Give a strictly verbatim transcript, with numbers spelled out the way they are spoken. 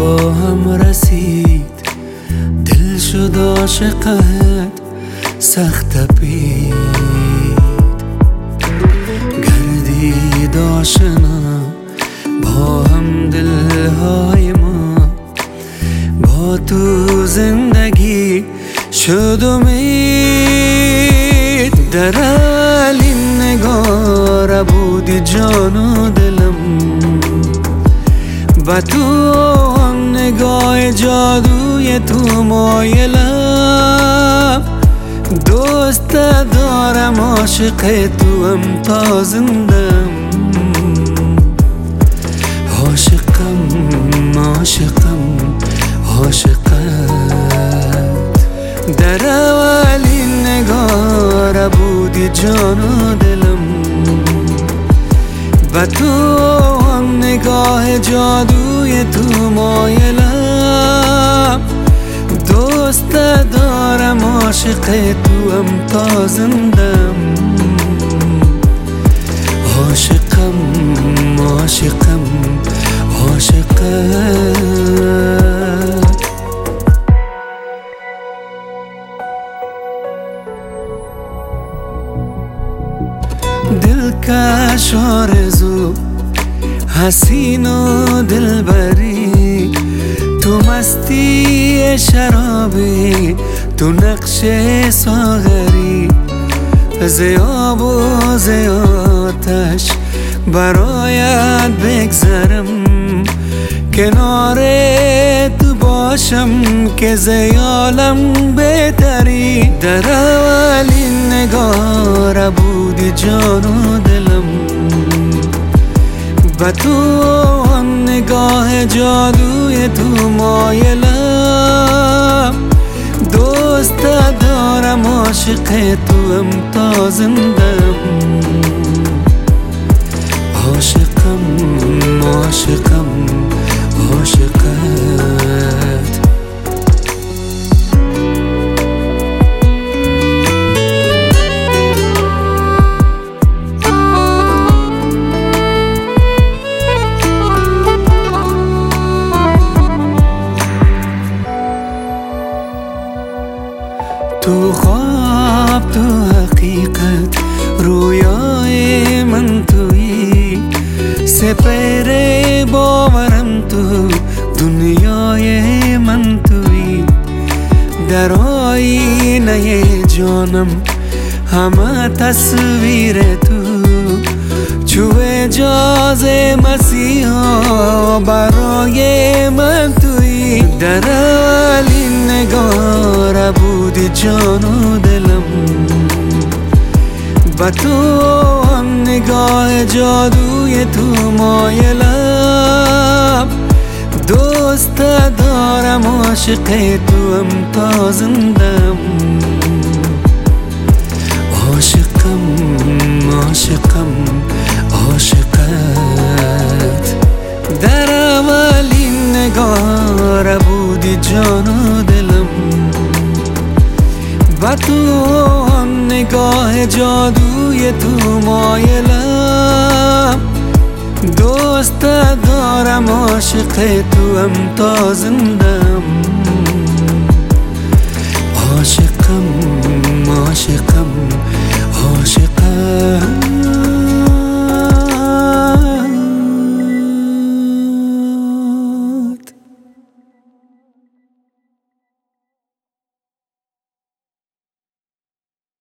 با هم رسید، دل شد عاشقت سخت تپید. گردید آشنا با هم دلهای ما، با تو زندگی شد امید. در اولین نگاه بودی جان و دلم، و تو هم نگاه جادوی تو مایلم. دوست دارم عاشق تو هم تا زندم، عاشقم عاشقم عاشقت. در اولین نگاه بودی جان و دلم، و تو هم نگاه جادوی تو مایلم. دوست دارم عاشق تو هم تا زندم، عاشقم عاشقم عاشقت. دلکش آرزو حسین و دلبری، تو مستی شرابی، تو نقش ساغری. ز آب و ز آتش برایت بگذرم، کنار تو باشم که ز عالم بهتری. در اولین نگاه بودی جان و دلم، و تو هم نگاه جادوی تو مایلم. دوست دارم عاشق تو هم تا زندم، عاشقم عاشقم عاشقت. تو خواب تو حقیقت رویای من تویی، سپر باورم تو دنیای من تویی. در آینه جانم همه تصویر تو، چو اجاز مسیحا برای من تویی. در اولین نگاه بودی جان و دلم، و تو هم نگاه جادوی تو مایلم. دوست دارم عاشق تو هم تا زندم، عاشقم عاشقم عاشقت. در اولین نگاه بودی جان و دلم، و تو هم نگاه جادوی تو مایلم. دوست دارم عاشق تو هم تا زندم، عاشقم